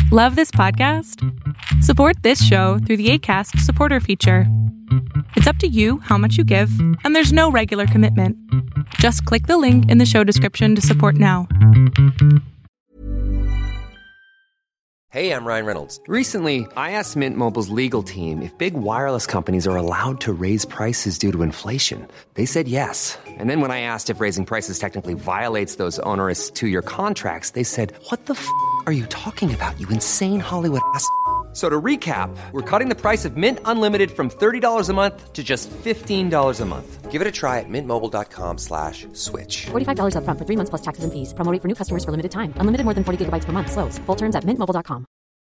Love this podcast? Support this show through the Acast supporter feature. It's up to you how much you give, and there's no regular commitment. Just click the link in the show description to support now. Hey, I'm Ryan Reynolds. Recently, I asked Mint Mobile's legal team if big wireless companies are allowed to raise prices due to inflation. They said yes. And then when I asked if raising prices technically violates those onerous two-year contracts, they said, "What the f*** are you talking about, you insane Hollywood ass?" So to recap, we're cutting the price of Mint Unlimited from $30 a month to just $15 a month. Give it a try at mintmobile.com/switch. $45 up front for 3 months plus taxes and fees. Promo rate for new customers for limited time. Unlimited more than 40 gigabytes per month. Slows full terms at mintmobile.com.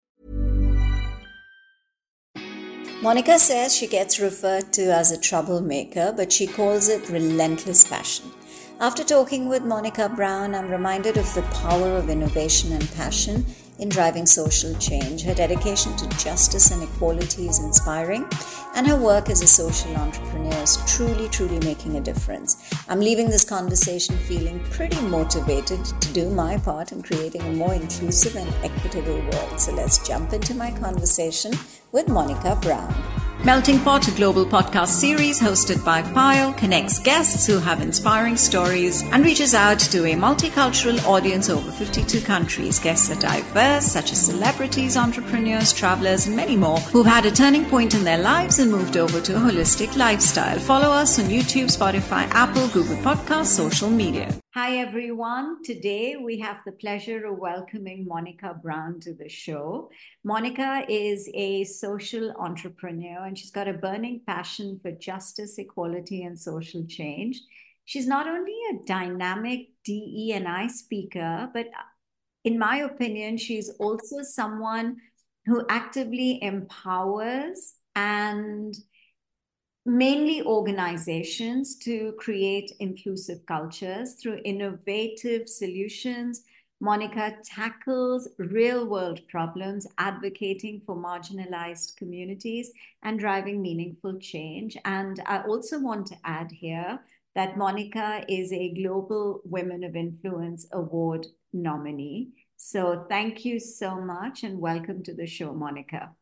Monica says she gets referred to as a troublemaker, but she calls it relentless passion. After talking with Monica Brown, I'm reminded of the power of innovation and passion in driving social change. Her dedication to justice and equality is inspiring, and her work as a social entrepreneur is truly making a difference. I'm leaving this conversation feeling pretty motivated to do my part in creating a more inclusive and equitable world. So let's jump into my conversation with Monica Brown. Melting Pot, a global podcast series hosted by Pyle, connects guests who have inspiring stories and reaches out to a multicultural audience over 52 countries. Guests are diverse, such as celebrities, entrepreneurs, travelers, and many more who've had a turning point in their lives and moved over to a holistic lifestyle. Follow us on YouTube, Spotify, Apple, Google Podcasts, social media. Hi, everyone. Today, we have the pleasure of welcoming Monica Brown to the show. Monica is a social entrepreneur, and she's got a burning passion for justice, equality, and social change. She's not only a dynamic DE&I speaker, but in my opinion, she's also someone who actively empowers and mainly organizations to create inclusive cultures through innovative solutions. Monica tackles real-world problems, advocating for marginalized communities and driving meaningful change. And I also want to add here that Monica is a Global Women of Influence Award nominee. So thank you so much and welcome to the show, Monica.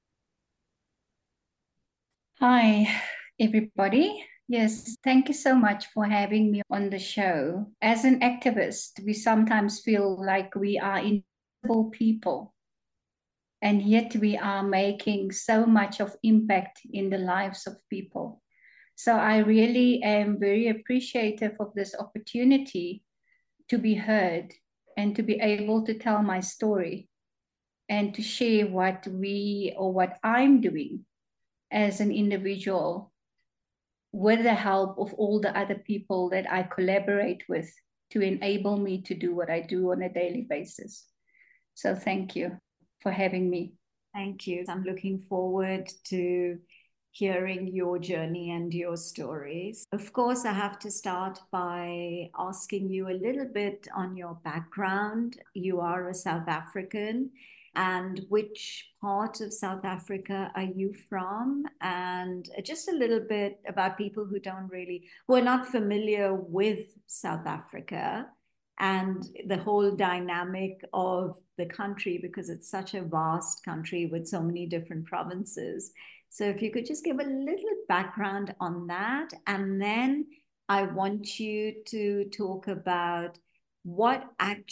Hi, everybody. Yes, thank you so much for having me on the show. As an activist, we sometimes feel like we are invisible people, and yet we are making so much of impact in the lives of people. So I really am very appreciative of this opportunity to be heard and to be able to tell my story and to share what I'm doing as an individual with the help of all the other people that I collaborate with to enable me to do what I do on a daily basis. So thank you for having me. Thank you. I'm looking forward to hearing your journey and your stories. Of course, I have to start by asking you a little bit on your background. You are a South African. And which part of South Africa are you from? And just a little bit about people who are not familiar with South Africa and the whole dynamic of the country, because it's such a vast country with so many different provinces. So if you could just give a little background on that, and then I want you to talk about what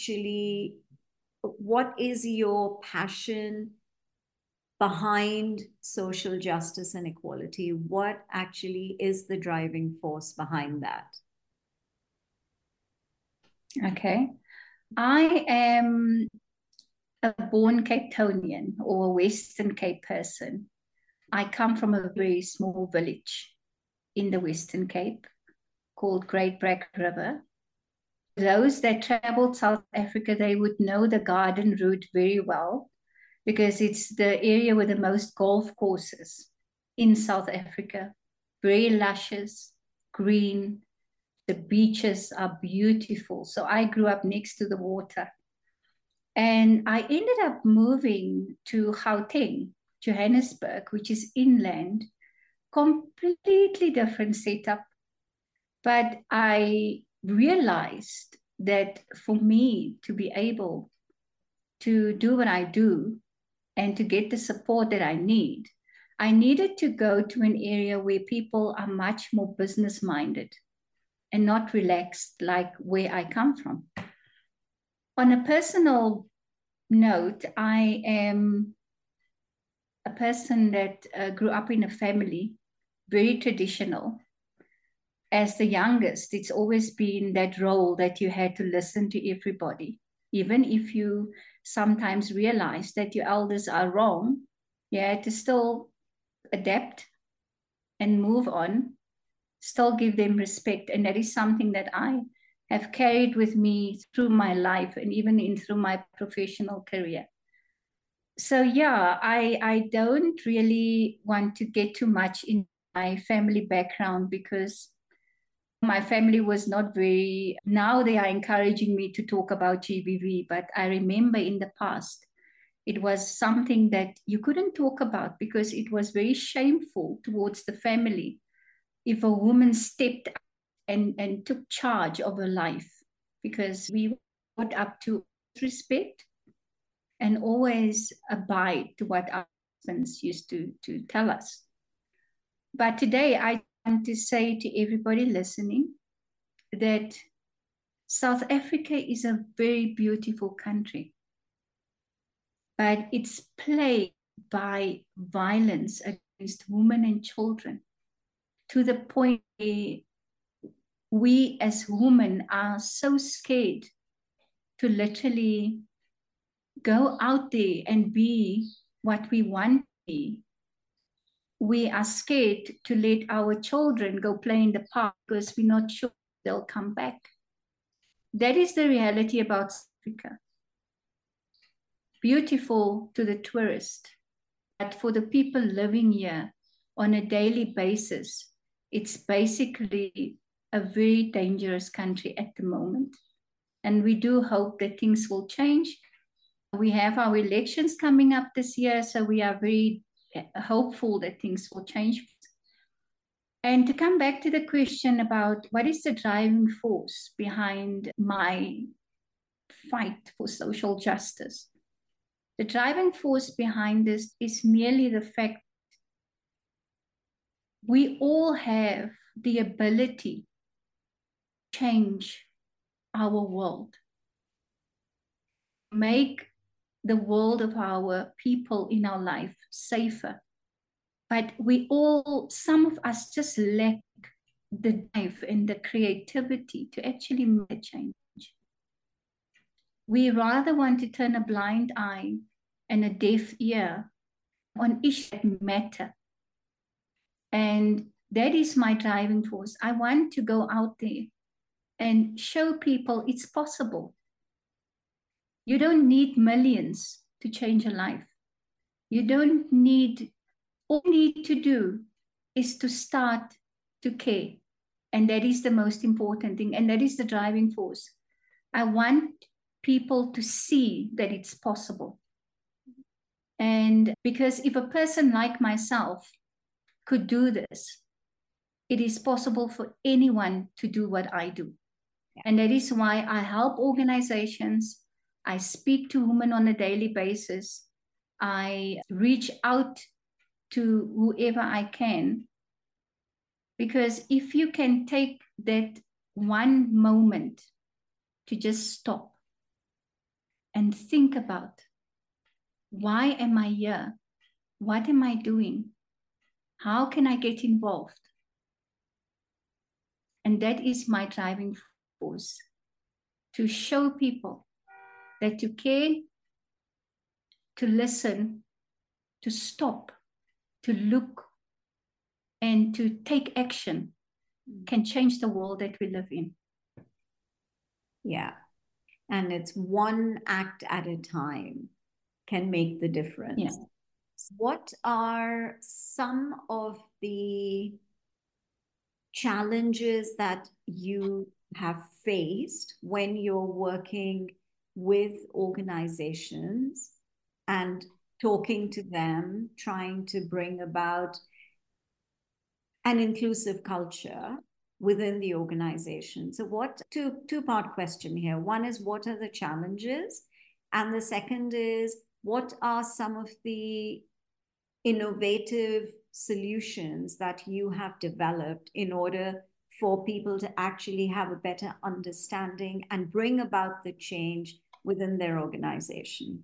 is your passion behind social justice and equality? What actually is the driving force behind that? Okay. I am a born Cape Townian or a Western Cape person. I come from a very small village in the Western Cape called Great Brack River. Those that traveled South Africa, they would know the Garden Route very well because it's the area with the most golf courses in South Africa. Very luscious, green. The beaches are beautiful. So I grew up next to the water. And I ended up moving to Gauteng, Johannesburg, which is inland, completely different setup. But I realized that for me to be able to do what I do and to get the support that I need, I needed to go to an area where people are much more business minded and not relaxed like where I come from. On a personal note, I am a person that grew up in a family, very traditional. As the youngest, it's always been that role that you had to listen to everybody. Even if you sometimes realize that your elders are wrong, you had to still adapt and move on, still give them respect. And that is something that I have carried with me through my life and even through my professional career. So yeah, I don't really want to get too much in my family background because my family was not very, now they are encouraging me to talk about GBV, but I remember in the past, it was something that you couldn't talk about because it was very shameful towards the family if a woman stepped up and took charge of her life, because we were brought up to respect and always abide to what our husbands used to tell us. But today I want to say to everybody listening that South Africa is a very beautiful country, but it's plagued by violence against women and children, to the point where we as women are so scared to literally go out there and be what we want to be. We are scared to let our children go play in the park because we're not sure they'll come back. That is the reality about South Africa. Beautiful to the tourist, but for the people living here on a daily basis, it's basically a very dangerous country at the moment. And we do hope that things will change. We have our elections coming up this year, so we are very hopeful that things will change. And to come back to the question about what is the driving force behind my fight for social justice, the driving force behind this is merely the fact we all have the ability to change our world, make the world of our people in our life safer. But we all, some of us just lack the drive and the creativity to actually make a change. We rather want to turn a blind eye and a deaf ear on issues that matter. And that is my driving force. I want to go out there and show people it's possible. You don't need millions to change a life. You don't need, all you need to do is to start to care. And that is the most important thing. And that is the driving force. I want people to see that it's possible. And because if a person like myself could do this, it is possible for anyone to do what I do. And that is why I help organizations. I speak to women on a daily basis. I reach out to whoever I can. Because if you can take that one moment to just stop and think about, why am I here? What am I doing? How can I get involved? And that is my driving force, to show people that to care, to listen, to stop, to look, and to take action can change the world that we live in. Yeah. And it's one act at a time can make the difference. Yeah. What are some of the challenges that you have faced when you're working with organizations and talking to them, trying to bring about an inclusive culture within the organization? So what, two-part question here. One is, what are the challenges? And the second is, what are some of the innovative solutions that you have developed in order for people to actually have a better understanding and bring about the change within their organization?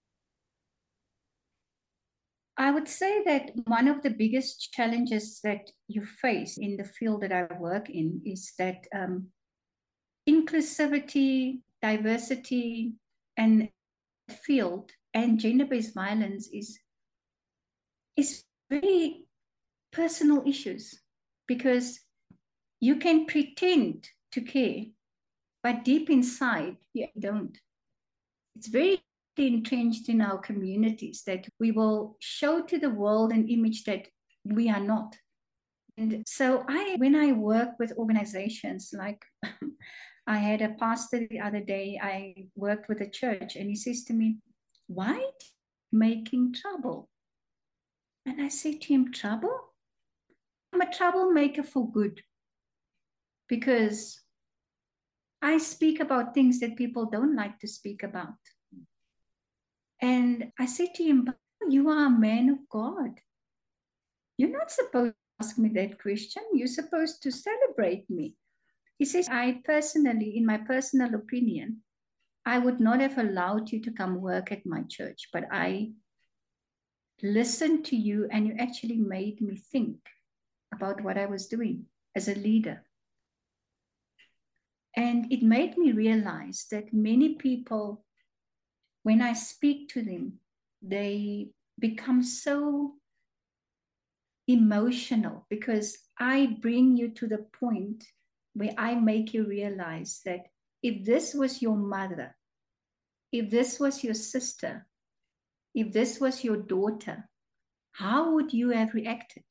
I would say that one of the biggest challenges that you face in the field that I work in is that inclusivity, diversity, and field and gender-based violence is very personal issues, because you can pretend to care, but deep inside you don't. It's very entrenched in our communities that we will show to the world an image that we are not. And so when I work with organizations, like I had a pastor the other day, I worked with a church, and he says to me, "Why making trouble?" And I say to him, "Trouble? I'm a troublemaker for good, because I speak about things that people don't like to speak about." And I said to him, "But you are a man of God. You're not supposed to ask me that question. You're supposed to celebrate me." He says, "I personally, in my personal opinion, I would not have allowed you to come work at my church, but I listened to you, and you actually made me think about what I was doing as a leader." And it made me realize that many people, when I speak to them, they become so emotional, because I bring you to the point where I make you realize that if this was your mother, if this was your sister, if this was your daughter, how would you have reacted?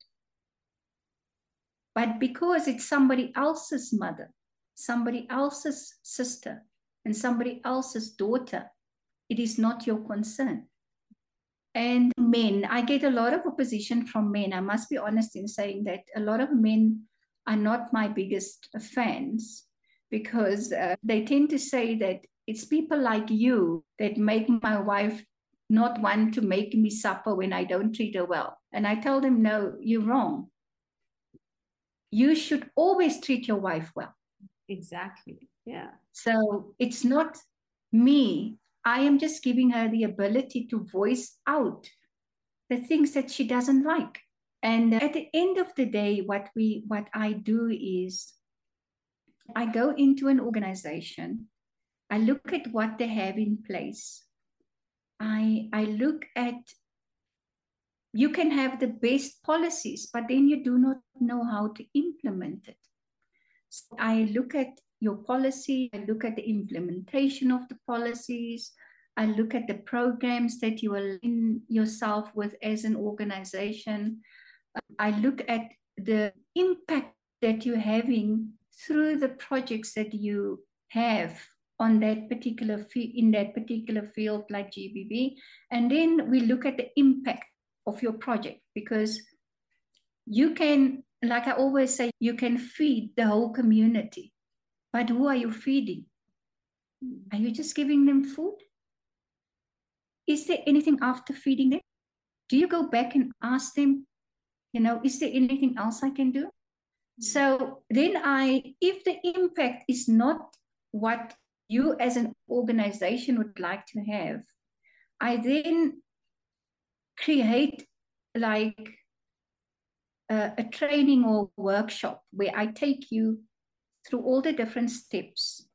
But because it's somebody else's mother, somebody else's sister, and somebody else's daughter, it is not your concern. And men, I get a lot of opposition from men. I must be honest in saying that a lot of men are not my biggest fans, because they tend to say that it's people like you that make my wife not want to make me supper when I don't treat her well. And I tell them, no, you're wrong. You should always treat your wife well. Exactly. Yeah. So it's not me. I am just giving her the ability to voice out the things that she doesn't like. And at the end of the day, what I do is I go into an organization, I look at what they have in place. I look at, you can have the best policies, but then you do not know how to implement it. So I look at your policy, I look at the implementation of the policies, I look at the programs that you align yourself with as an organization. I look at the impact that you're having through the projects that you have on that particular in that particular field, like GBV. And then we look at the impact of your project, because you can, like I always say, you can feed the whole community, but who are you feeding? Are you just giving them food? Is there anything after feeding them? Do you go back and ask them, is there anything else I can do? So then if the impact is not what you as an organization would like to have, I then create like a training or workshop where I take you through all the different steps.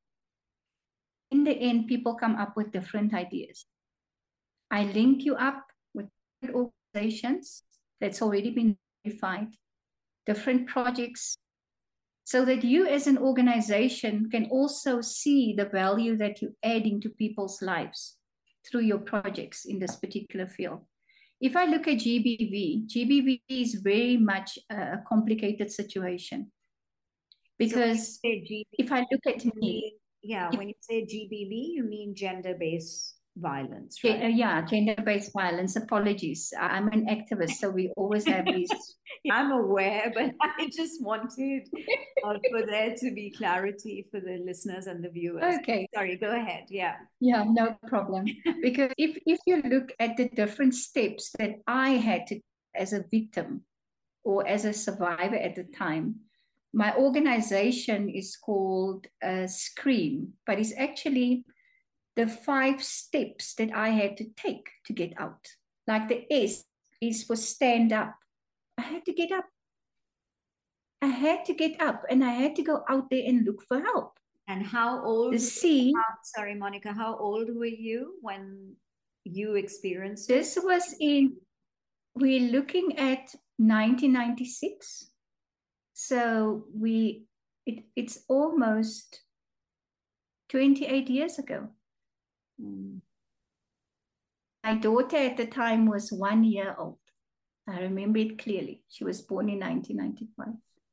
In the end, people come up with different ideas. I link you up with organizations that's already been verified, different projects, so that you as an organization can also see the value that you're adding to people's lives through your projects in this particular field. If I look at GBV is very much a complicated situation. Because so GBV, if I look at me... when you say GBV, you mean gender-based violence, right? Gender-based violence. Apologies. I'm an activist, so we always have these. I'm aware, but I just wanted for there to be clarity for the listeners and the viewers. Okay. Sorry, go ahead. Yeah. Yeah, no problem. Because if you look at the different steps that I had to as a victim or as a survivor at the time, my organization is called Scream, but it's actually the 5 steps that I had to take to get out. Like the S is for stand up. I had to get up. I had to get up and I had to go out there and look for help. And how old? The C. Sorry, Monica, how old were you when you experienced this? This was we're looking at 1996. So it's almost 28 years ago. My daughter at the time was 1 year old. I remember it clearly. She was born in 1995.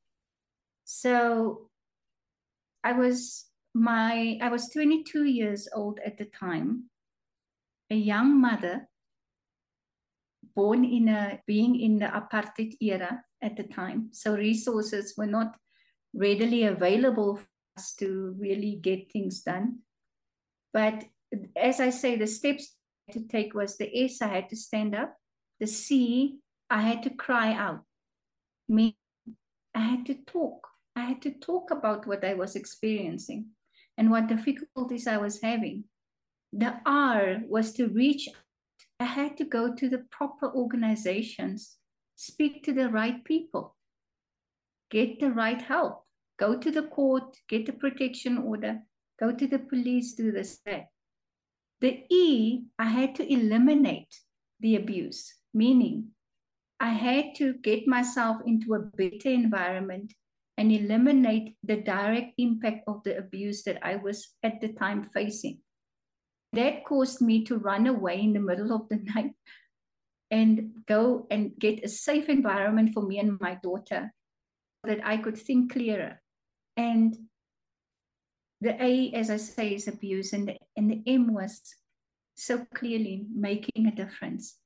So I was 22 years old at the time, a young mother, born being in the apartheid era at the time. So resources were not readily available for us to really get things done. But as I say, the steps I had to take was the S, I had to stand up. The C, I had to cry out. Me, I had to talk. I had to talk about what I was experiencing and what difficulties I was having. The R was to reach out. I had to go to the proper organizations, speak to the right people, get the right help, go to the court, get the protection order, go to the police, do this, that. The E, I had to eliminate the abuse, meaning I had to get myself into a better environment and eliminate the direct impact of the abuse that I was at the time facing. That caused me to run away in the middle of the night and go and get a safe environment for me and my daughter so that I could think clearer. And the A, as I say, is abuse, and the M was so clearly making a difference.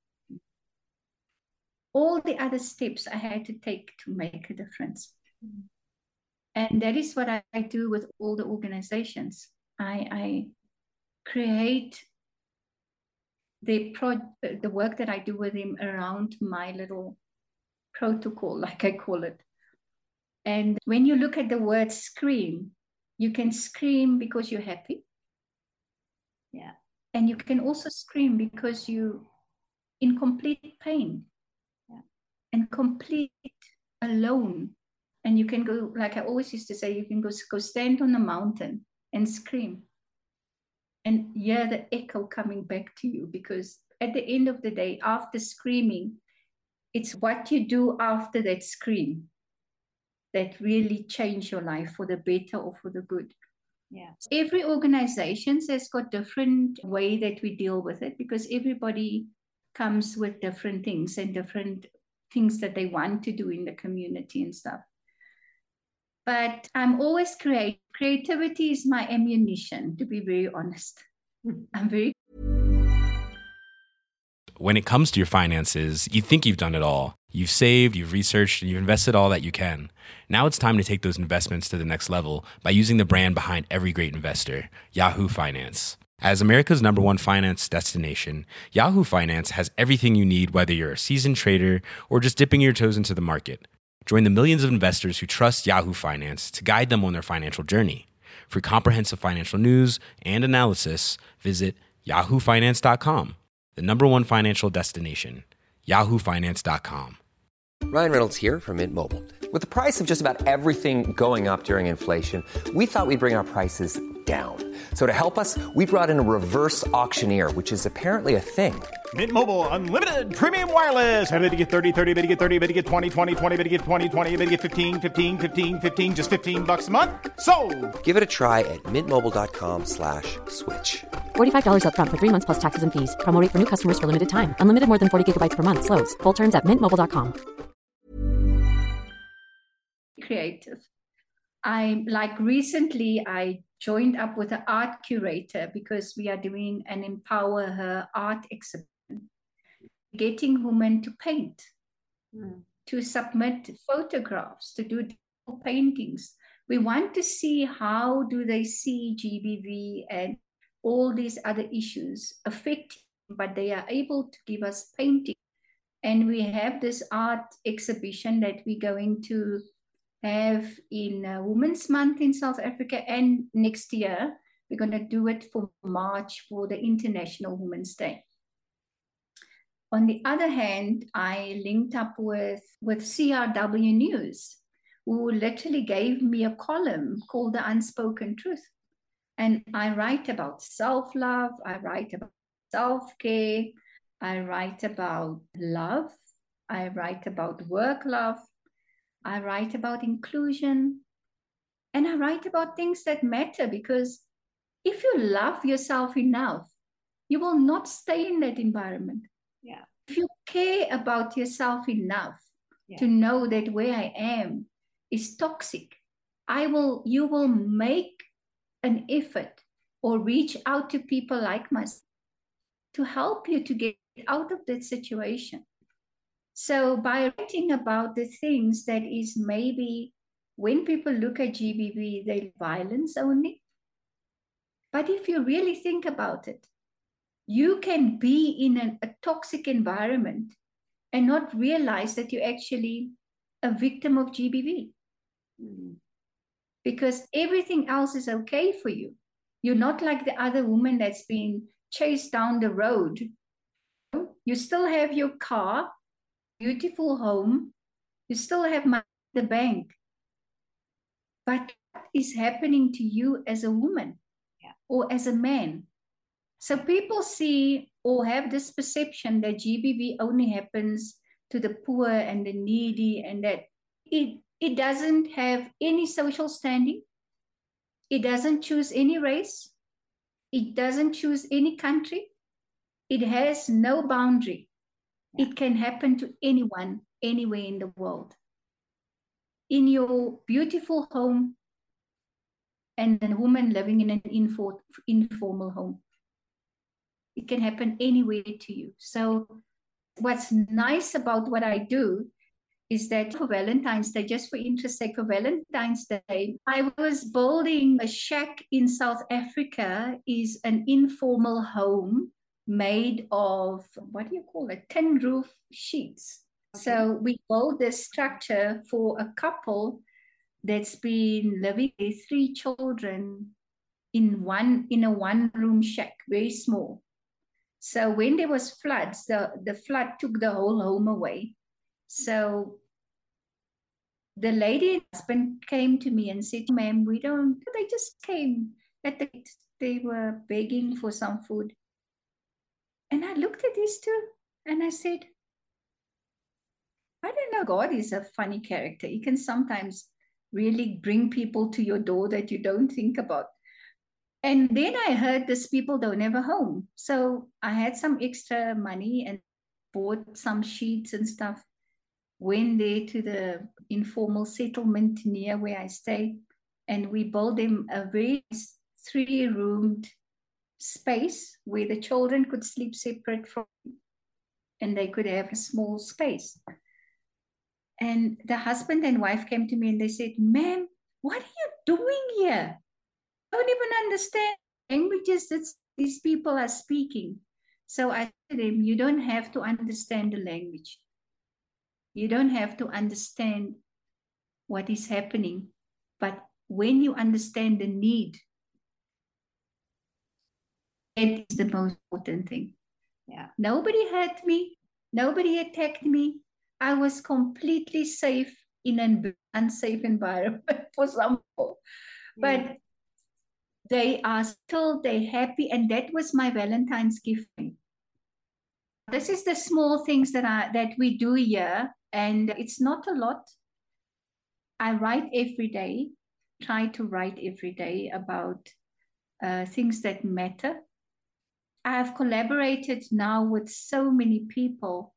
All the other steps I had to take to make a difference. And that is what I do with all the organizations. I create the work that I do with them around my little protocol, like I call it. And when you look at the word scream, you can scream because you're happy. Yeah. And you can also scream because you're in complete pain. Yeah. And complete alone. And you can go, like I always used to say, you can go stand on a mountain and scream. And hear the echo coming back to you, because at the end of the day, after screaming, it's what you do after that scream that really change your life for the better or for the good. Yeah. Every organization has got different way that we deal with it, because everybody comes with different things and different things that they want to do in the community and stuff. But I'm always creative. Creativity is my ammunition, to be very honest. When it comes to your finances, you think you've done it all. You've saved, you've researched, and you've invested all that you can. Now it's time to take those investments to the next level by using the brand behind every great investor, Yahoo Finance. As America's #1 finance destination, Yahoo Finance has everything you need, whether you're a seasoned trader or just dipping your toes into the market. Join the millions of investors who trust Yahoo Finance to guide them on their financial journey. For comprehensive financial news and analysis, visit yahoofinance.com, the #1 financial destination, yahoofinance.com. Ryan Reynolds here from Mint Mobile. With the price of just about everything going up during inflation, we thought we'd bring our prices down. So to help us, we brought in a reverse auctioneer, which is apparently a thing. Mint Mobile Unlimited Premium Wireless. How to get 30, 30, bit to get 30, bit to get 20, 20, 20, bit to get 20, 20, bit to get 15, 15, 15, 15, just $15 a month? Sold! Give it a try at mintmobile.com/switch. $45 up front for 3 months plus taxes and fees. Promo rate for new customers for limited time. Unlimited more than 40 gigabytes per month. Slows full terms at mintmobile.com. Creative. Recently I joined up with an art curator because we are doing an Empower Her art exhibition, getting women to paint, to submit photographs, to do paintings. We want to see how do they see GBV and all these other issues affecting, but they are able to give us painting. And we have this art exhibition that we're going to have in Women's Month in South Africa, and next year we're going to do it for March for the International Women's Day. On the other hand, I linked up with CRW News, who literally gave me a column called The Unspoken Truth. And I write about self-love, I write about self-care, I write about love, I write about work love, I write about inclusion, and I write about things that matter, because if you love yourself enough, you will not stay in that environment. Yeah. If you care about yourself enough to know that where I am is toxic, you will make an effort or reach out to people like myself to help you to get out of that situation. So by writing about the things that is maybe when people look at GBV, they violence only. But if you really think about it, you can be in a toxic environment and not realize that you're actually a victim of GBV. Because everything else is okay for you. You're not like the other woman that's been chased down the road. You still have your car, beautiful home, you still have money in the bank. But what is happening to you as a woman or as a man? So people see or have this perception that GBV only happens to the poor and the needy, and that it doesn't have any social standing. It doesn't choose any race. It doesn't choose any country. It has no boundary. It can happen to anyone, anywhere in the world. In your beautiful home, and a woman living in an informal home. It can happen anywhere to you. So what's nice about what I do is that for Valentine's Day, just for interest's sake, for Valentine's Day, I was building a shack in South Africa, is an informal home made of, what do you call it, tin roof sheets. Okay. So we built this structure for a couple that's been living with 3 children in a one-room shack, very small. So when there was floods, the flood took the whole home away. So the lady and husband came to me and said, "Ma'am, they just came they were begging for some food." And I looked at these two and I said, I don't know, God is a funny character. He can sometimes really bring people to your door that you don't think about. And then I heard these people don't have a home. So I had some extra money and bought some sheets and stuff, went there to the informal settlement near where I stay, and we built them a very 3-roomed space where the children could sleep separate from, and they could have a small space. And the husband and wife came to me and they said, "Ma'am, what are you doing here? I don't even understand languages that these people are speaking." So I said to them, "You don't have to understand the language. You don't have to understand what is happening. But when you understand the need, that is the most important thing." Yeah. Nobody hurt me. Nobody attacked me. I was completely safe in an unsafe environment for some people. But they are still, they're happy. And that was my Valentine's gift. This is the small things that we do here. And it's not a lot. I write every day, try to write every day about things that matter. I've collaborated now with so many people.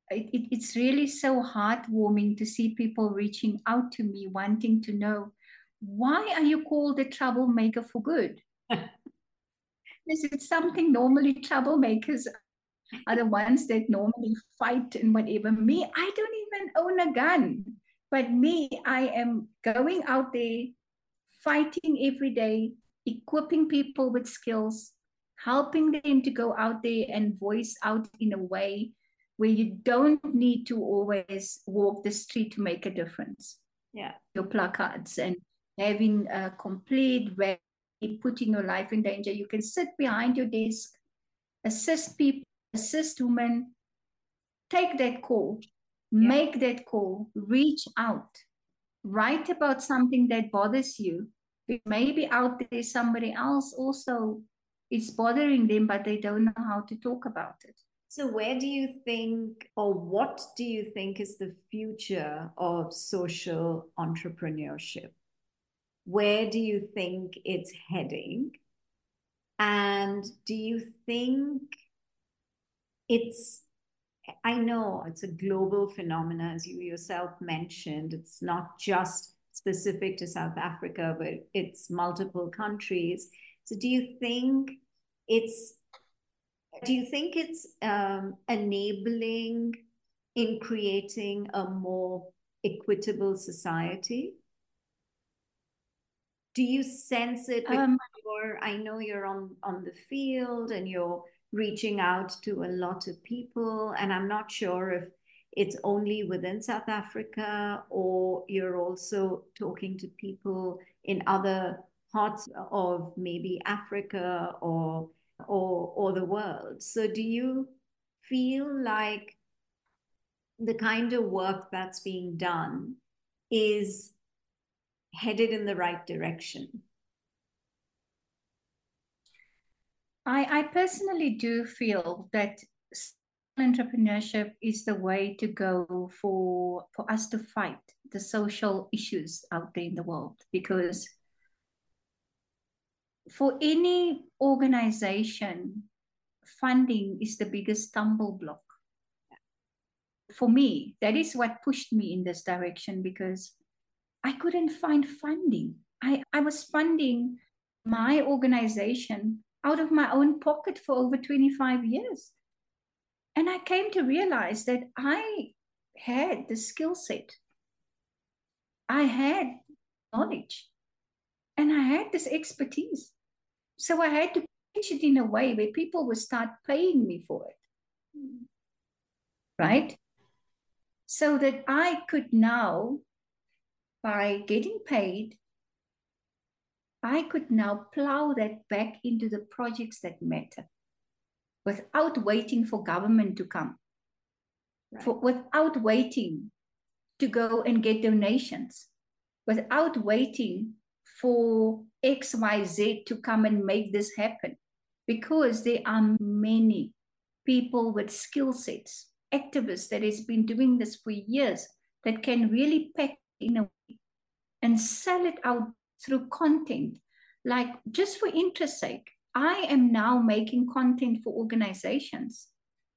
It's really so heartwarming to see people reaching out to me, wanting to know why are you called a troublemaker for good? Is it something normally troublemakers are the ones that normally fight and whatever? Me, I don't even own a gun. But me, I am going out there, fighting every day, equipping people with skills, helping them to go out there and voice out in a way where you don't need to always walk the street to make a difference. Yeah. Your placards and having a complete rally, putting your life in danger. You can sit behind your desk, assist people, assist women, take that call, make that call, reach out, write about something that bothers you. Maybe out there somebody else also is bothering them, but they don't know how to talk about it. So where do you think, or what do you think is the future of social entrepreneurship? Where do you think it's heading? And do you think I know it's a global phenomenon, as you yourself mentioned. It's not just specific to South Africa, but it's multiple countries. So do you think it's enabling in creating a more equitable society? Do you sense it? I know you're on the field and you're reaching out to a lot of people, and I'm not sure if it's only within South Africa or you're also talking to people in other parts of maybe Africa or the world. So do you feel like the kind of work that's being done is headed in the right direction? I personally do feel that entrepreneurship is the way to go for us to fight the social issues out there in the world, because for any organization, funding is the biggest stumble block. For me, that is what pushed me in this direction, because I couldn't find funding. I was funding my organization out of my own pocket for over 25 years. And I came to realize that I had the skill set, I had knowledge, and I had this expertise. So I had to pitch it in a way where people would start paying me for it. Right? So that I could now, by getting paid, I could now plow that back into the projects that matter without waiting for government to come, without waiting to go and get donations, without waiting for XYZ to come and make this happen, because there are many people with skill sets, activists that has been doing this for years, that can really pack in a way and sell it out through content. Like, just for interest's sake, I am now making content for organizations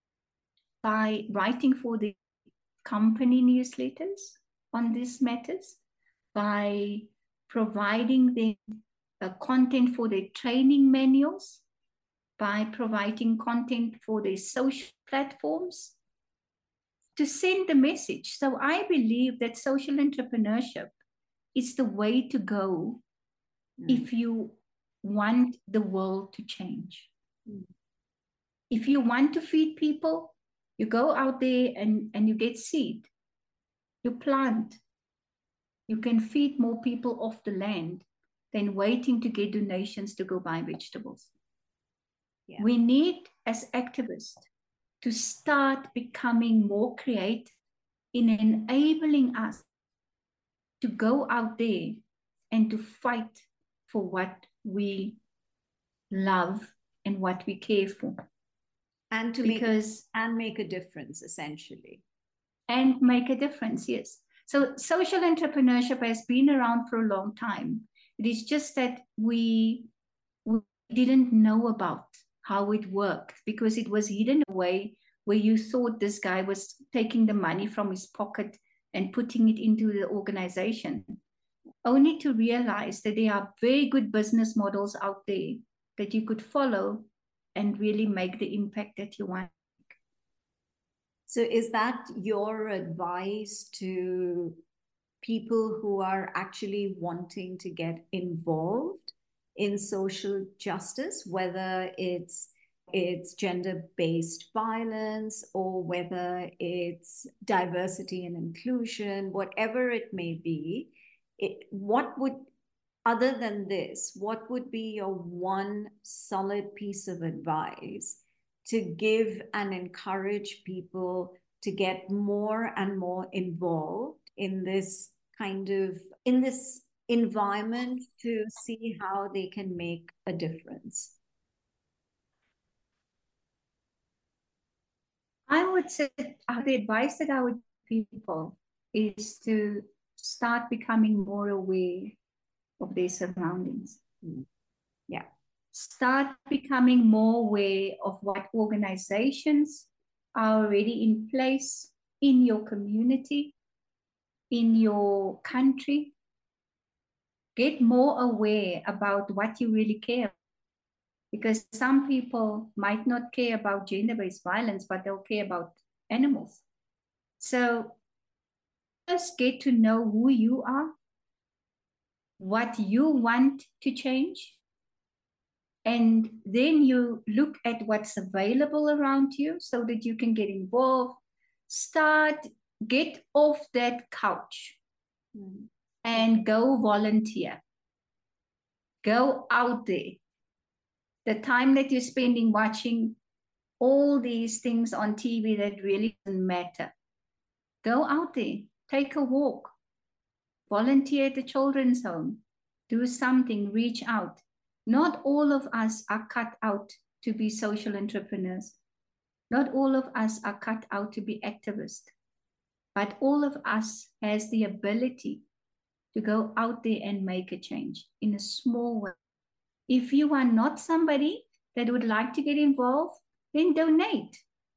by writing for the company newsletters on these matters, by providing them content for their training manuals, by providing content for their social platforms to send the message. So I believe that social entrepreneurship is the way to go if you want the world to change. If you want to feed people, you go out there and you get seed, you plant. You can feed more people off the land than waiting to get donations to go buy vegetables. Yeah. We need, as activists, to start becoming more creative in enabling us to go out there and to fight for what we love and what we care for. And to make a difference, essentially. And make a difference, yes. So social entrepreneurship has been around for a long time. It is just that we didn't know about how it worked, because it was hidden away, where you thought this guy was taking the money from his pocket and putting it into the organization. only to realize that there are very good business models out there that you could follow and really make the impact that you want. So is that your advice to people who are actually wanting to get involved in social justice, whether it's gender-based violence or whether it's diversity and inclusion, whatever it may be, other than this, what would be your one solid piece of advice to give and encourage people to get more and more involved in this environment to see how they can make a difference? I would say the advice that I would give people is to start becoming more aware of their surroundings. Yeah. Start becoming more aware of what organizations are already in place in your community, in your country. Get more aware about what you really care about. Because some people might not care about gender-based violence, but they'll care about animals. So first get to know who you are, what you want to change, and then you look at what's available around you so that you can get involved. Get off that couch and go volunteer. Go out there. The time that you're spending watching all these things on TV that really doesn't matter. Go out there, take a walk, volunteer at the children's home, do something, reach out. Not all of us are cut out to be social entrepreneurs. Not all of us are cut out to be activists. But all of us has the ability to go out there and make a change in a small way. If you are not somebody that would like to get involved, then donate.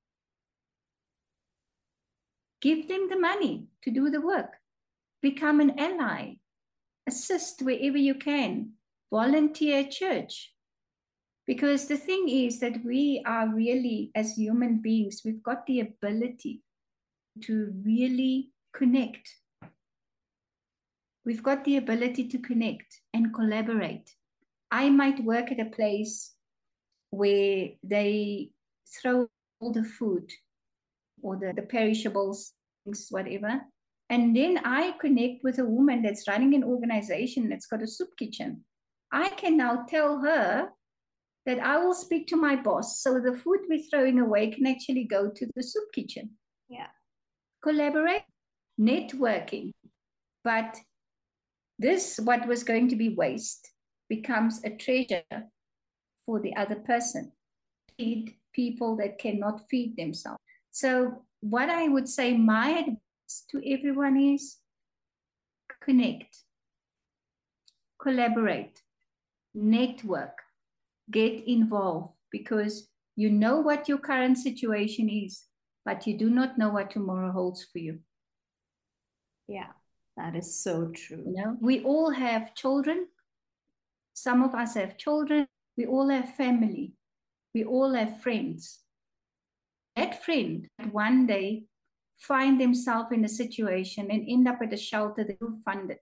Give them the money to do the work. Become an ally. Assist wherever you can. Volunteer at church. Because the thing is that we are really, as human beings, we've got the ability to really connect. We've got the ability to connect and collaborate. I might work at a place where they throw all the food or the perishables, things, whatever. And then I connect with a woman that's running an organization that's got a soup kitchen. I can now tell her that I will speak to my boss so the food we're throwing away can actually go to the soup kitchen. Yeah. Collaborate, networking. But this, what was going to be waste, becomes a treasure for the other person. Feed people that cannot feed themselves. So what I would say, my advice to everyone is connect, collaborate, network, get involved, because you know what your current situation is, but you do not know what tomorrow holds for you. Yeah, that is so true. You know, we all have children. Some of us have children. We all have family. We all have friends. That friend one day find themselves in a situation and end up at a shelter that you funded.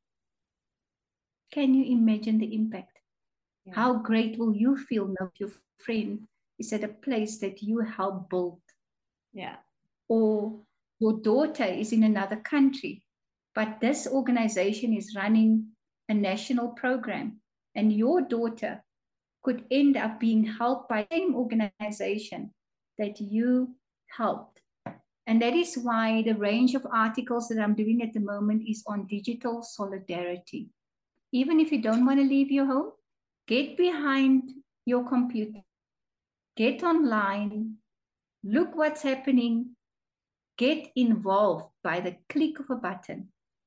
Can you imagine the impact? Yeah. How great will you feel now if your friend is at a place that you helped build? Yeah. Or your daughter is in another country, but this organization is running a national program, and your daughter could end up being helped by the same organization that you helped. And that is why the range of articles that I'm doing at the moment is on digital solidarity. Even if you don't want to leave your home, get behind your computer, get online, look what's happening, get involved by the click of a button.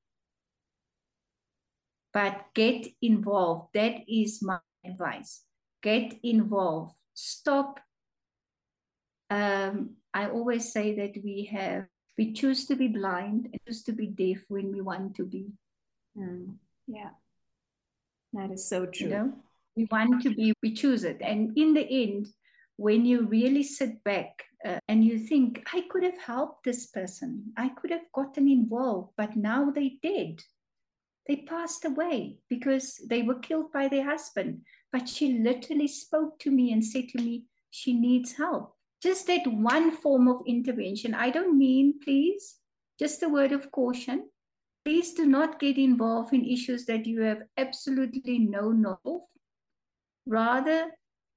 But get involved. That is my advice. Get involved. Stop. I always say that we choose to be blind and choose to be deaf when we want to be. Yeah. That is so true. You know, we choose it. And in the end, when you really sit back and you think, I could have helped this person, I could have gotten involved, but now they're dead. They passed away because they were killed by their husband. But she literally spoke to me and said to me, she needs help. Just that one form of intervention. I don't mean, please, just a word of caution. Please do not get involved in issues that you have absolutely no knowledge of. Rather,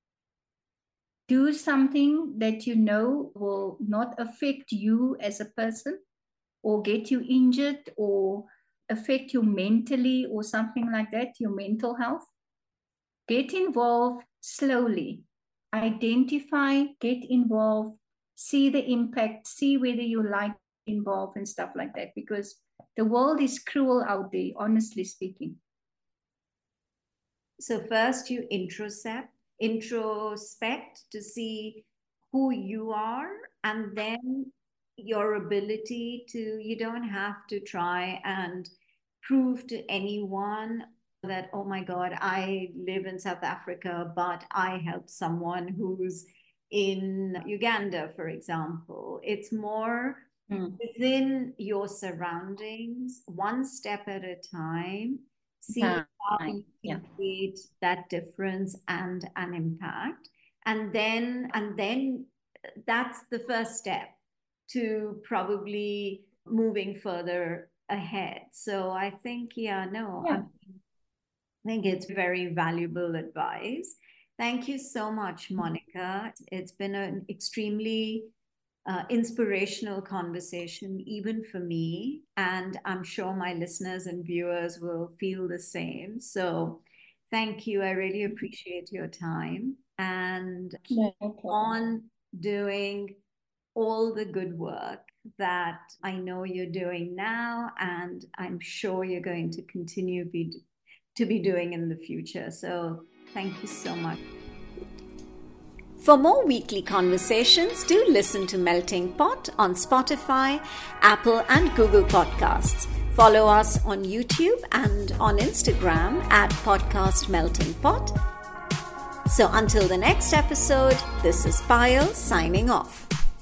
do something that you know will not affect you as a person or get you injured or affect you mentally or something like that, your mental health. Get involved slowly. Identify, get involved, see the impact, see whether you like involved and stuff like that, because the world is cruel out there, honestly speaking. So first you introspect to see who you are, and then your ability to, you don't have to try and prove to anyone that, oh my God, I live in South Africa, but I help someone who's in Uganda, for example. It's more within your surroundings, one step at a time, see how you can create that difference and an impact. And then that's the first step to probably moving further ahead. So I think, I think it's very valuable advice. Thank you so much, Monica. It's been an extremely inspirational conversation, even for me. And I'm sure my listeners and viewers will feel the same. So thank you. I really appreciate your time. And keep on doing all the good work that I know you're doing now. And I'm sure you're going to continue to be doing in the future. So thank you so much. For more weekly conversations, do listen to Melting Pot on Spotify, Apple, and Google Podcasts. Follow us on YouTube and on Instagram at Podcast Melting Pot. So until the next episode, this is Payal signing off.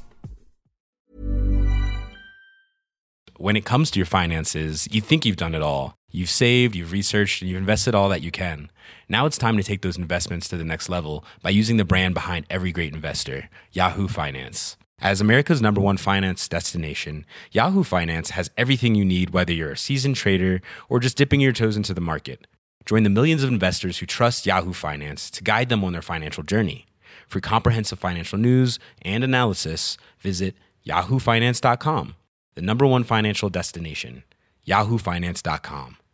When it comes to your finances, you think you've done it all. You've saved, you've researched, and you've invested all that you can. Now it's time to take those investments to the next level by using the brand behind every great investor, Yahoo Finance. As America's #1 finance destination, Yahoo Finance has everything you need, whether you're a seasoned trader or just dipping your toes into the market. Join the millions of investors who trust Yahoo Finance to guide them on their financial journey. For comprehensive financial news and analysis, visit yahoofinance.com. The #1 financial destination, yahoofinance.com.